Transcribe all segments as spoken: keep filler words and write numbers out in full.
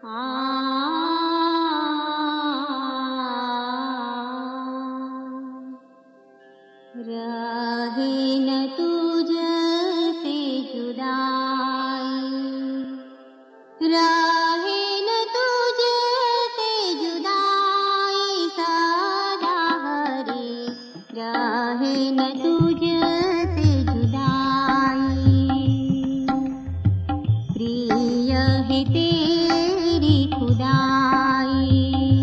रहे न तुझसे जुदाई, रहे न तुझसे जुदाई सदा हरे, रहे न तुझसे जुदाई। प्रिय है तेरी खुदाई,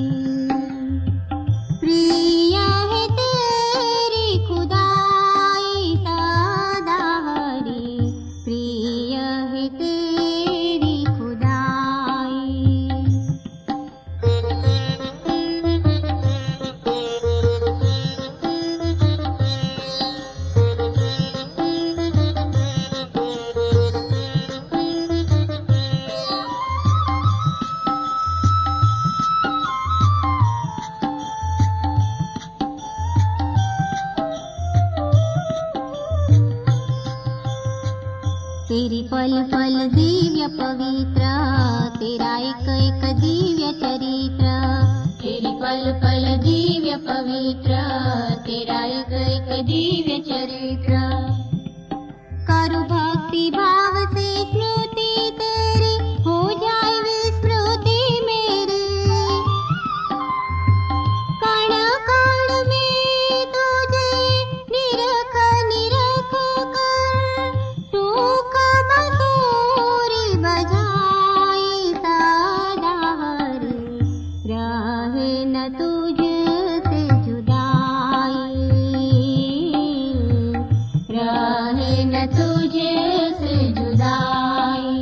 प्रिय है तेरी खुदाई सदा हरे, प्रिय है तेरी खुदाई। तेरी पल पल दिव्य पवित्र, तेरा एक एक दिव्य चरित्र, तेरी पल पल दिव्य पवित्र, तेरा एक एक दिव्य चरित्र। करु भक्ति भाव से स्मृति तेरी, हो जाए विस्मृति मेरी। कण कण में तुझे निरख निरख कर, टूक बसूरी बजाई सदा हरे, रहे न तुझसे जुदाई, रहे न तुझसे जुदाई।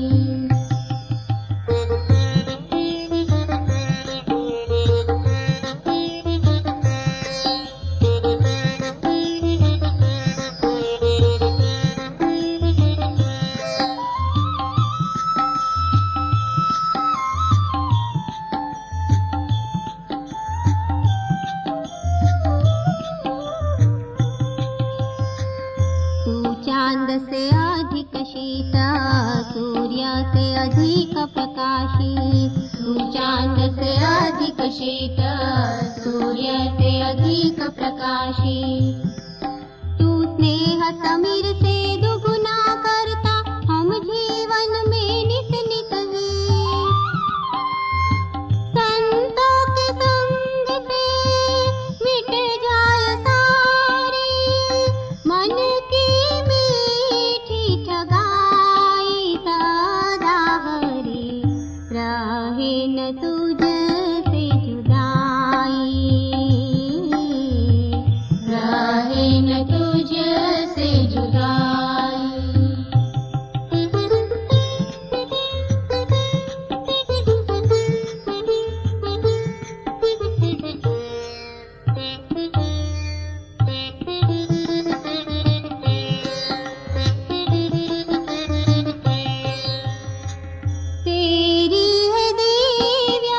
तू चांद से अधिक शीत, सूर्य से अधिक प्रकाशी, तू चांद से अधिक शीत, सूर्य से अधिक प्रकाशी। तू स्नेह समीर से दुगुना करता, हम जीवन में नित नित ही। संतों के संग से मिट जाए सारी, मन की मीठी ठगाई सदा हरे, रहे न तुझसे जुदाई, रहे न तुझसे जुदाई। तेरी है दिव्य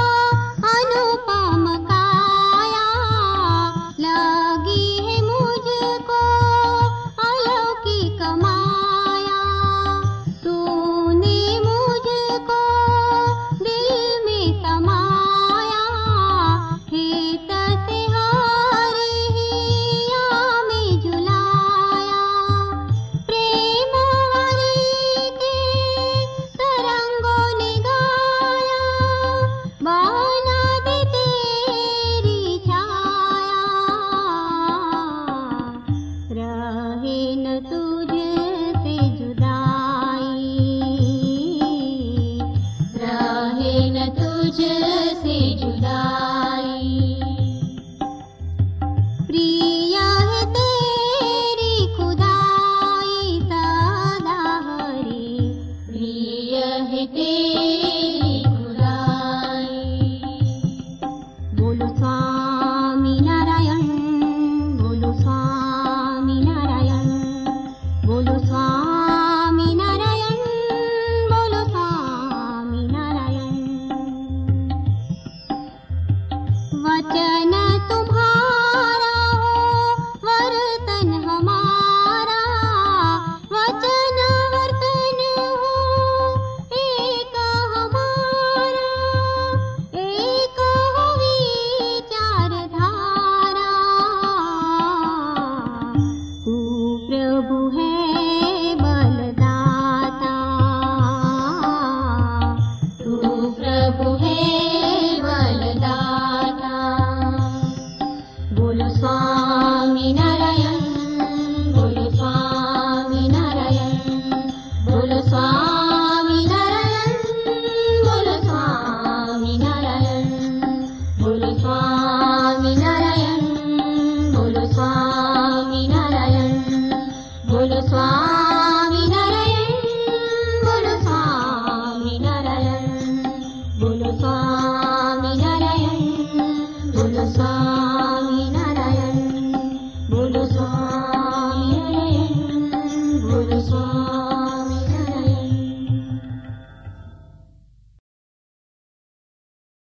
अनुपम काया, लगी है मुझको अलौकिक माया। तूने मुझको दिल में समाया, हेत से हरी हिया में झुलाया। प्रेम हरि के तरंगों ने गाया, बना दे तेरी छाया, रहे न तुझसे जुदाई, रहे न तुझसे जुदाई। प्रिय है तेरी खुदाई सदा हरे, प्रिय है तेरी खुदाई। बोलो स्वामी नारायण, बोलो स्वामी नारायण, बोलो स्वामी नारायण, बोलो स्वामी नारायण। वचन तुम्हारा हो वर्तन हमारा, वचन वर्तन हो एक हमारा। बोलो स्वामी नारायण, बोलो स्वामी